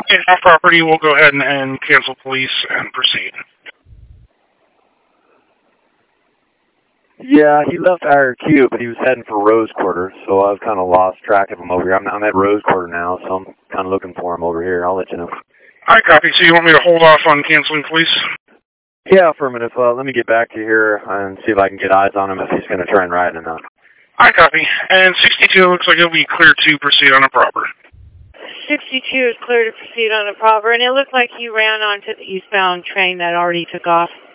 Okay, off property, we'll go ahead and cancel police and proceed. Yeah, he left IRQ, but he was heading for Rose Quarter, so I've kind of lost track of him over here. I'm at Rose Quarter now, so I'm kind of looking for him over here. I'll let you know. Alright, copy. So you want me to hold off on canceling police? Yeah, affirmative. Let me get back to here and see if I can get eyes on him if he's going to try and ride or not. Alright, copy. And 62 looks like he'll be clear to proceed on a proper. 62 is clear to proceed on a proper, and it looked like you ran onto the eastbound train that already took off.